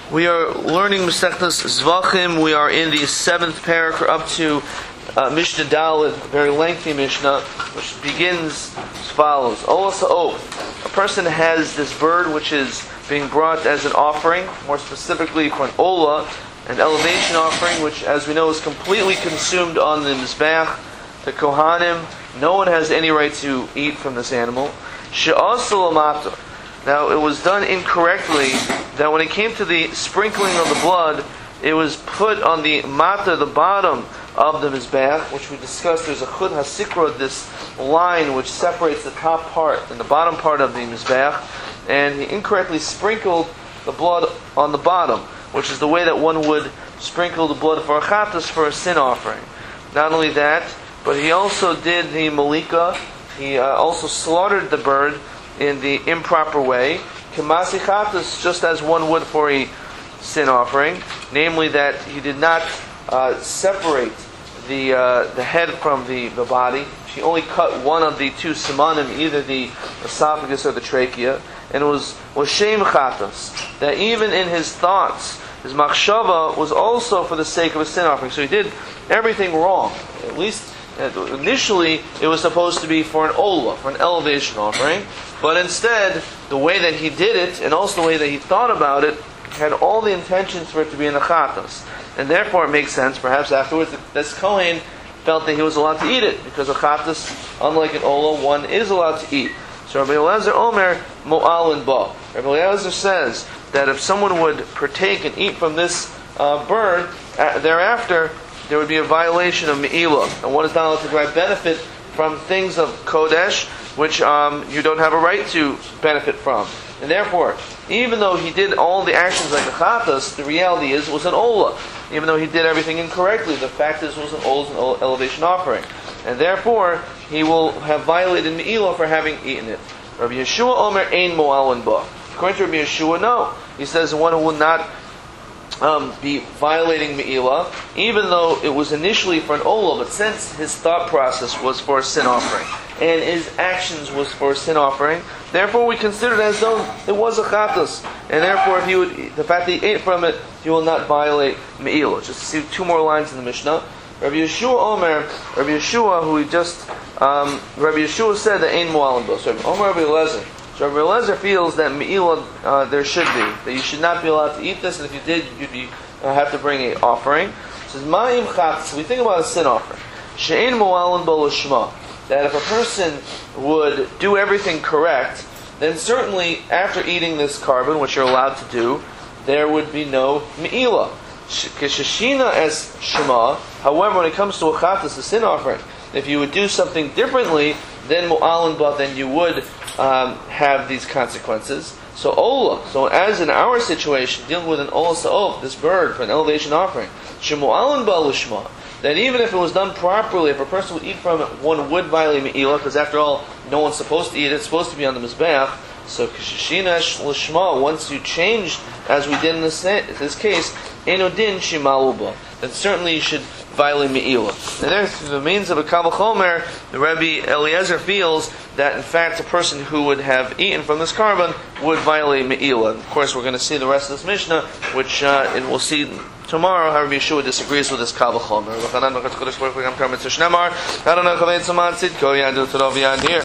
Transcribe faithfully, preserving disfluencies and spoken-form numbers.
We are learning Masechtas Zvachim. We are in the seventh parak, up to uh, Mishnah Dalet, a very lengthy Mishnah, which begins as follows. Olas ha'of. A person has this bird which is being brought as an offering, more specifically for an Ola, an elevation offering, which, as we know, is completely consumed on the Mizbach, the Kohanim. No one has any right to eat from this animal. She'asal amato. Now, it was done incorrectly, that when it came to the sprinkling of the blood, it was put on the mata, the bottom of the mizbech, which we discussed. There's a chud hasikra, this line which separates the top part and the bottom part of the mizbech, and he incorrectly sprinkled the blood on the bottom, which is the way that one would sprinkle the blood for a chatas, for a sin offering. Not only that, but he also did the malika, he uh, also slaughtered the bird in the improper way, kemasi chatas, just as one would for a sin offering, namely that he did not uh, separate the uh, the head from the, the body. She only cut one of the two simanim, either the esophagus or the trachea, and it was was shem chatas, that even in his thoughts, his machshava was also for the sake of a sin offering. So he did everything wrong. At least initially, it was supposed to be for an ola, for an elevation offering, but instead, the way that he did it, and also the way that he thought about it, had all the intentions for it to be in the chatas. And therefore, it makes sense, perhaps afterwards, that this Kohen felt that he was allowed to eat it, because a chatas, unlike an ola, one is allowed to eat. So Rabbi Eliezer Omer mo'alin ba. Rabbi Eliezer says that if someone would partake and eat from this uh, bird, uh, thereafter, there would be a violation of Me'ilah. And one is not allowed to derive benefit from things of Kodesh, which um, you don't have a right to benefit from. And therefore, even though he did all the actions like the Chatas, the reality is it was an Ola. Even though he did everything incorrectly, the fact is it was an Ola, an elevation offering. And therefore, he will have violated Me'ilah for having eaten it. Rabbi Yeshua Omer Ein Mo'alin Ba. According to Rabbi Yeshua, no. He says one who will not Um, be violating Me'ilah, even though it was initially for an Ola, but since his thought process was for a sin offering, and his actions was for a sin offering, therefore we consider it as though it was a chatas, and therefore if he would, the fact that he ate from it, he will not violate Me'ilah. Just to see two more lines in the Mishnah. Rabbi Yeshua Omer, Rabbi Yeshua, who we just, um, Rabbi Yeshua said that Ein Mo'alin Ba. So Omer Rabbi Eliezer. So Rabbi Eliezer feels that Me'ilah uh, there should be, that you should not be allowed to eat this, and if you did, you'd be, uh, have to bring an offering. It says, Ma'im Chatz, we think about a sin offering. She'ein Mo'alin Ba L'shma. That if a person would do everything correct, then certainly after eating this carbon, which you're allowed to do, there would be no Me'ilah. Keshashina as Shema, however, when it comes to a Chatz, a sin offering, if you would do something differently, then Mo'alin Ba, then you would Um, have these consequences. So Ola, so as in our situation, dealing with an Ola Sa'of, this bird for an elevation offering, Shemu'alin Ba L'shma, that even if it was done properly, if a person would eat from it, one would violate Me'ilah, because after all, no one's supposed to eat it, it's supposed to be on the Mizbeach. So Kishashina L'shma, once you changed, as we did in this, this case, Enodin Shimalu Ba, then certainly you should violate Me'ilah. And there, through the means of a Kal V'chomer, the Rabbi Eliezer feels that in fact a person who would have eaten from this carbon would violate Me'ilah. Of course, we're going to see the rest of this Mishnah, which uh, and we'll see tomorrow how Rabbi Yeshua disagrees with this Kal V'chomer.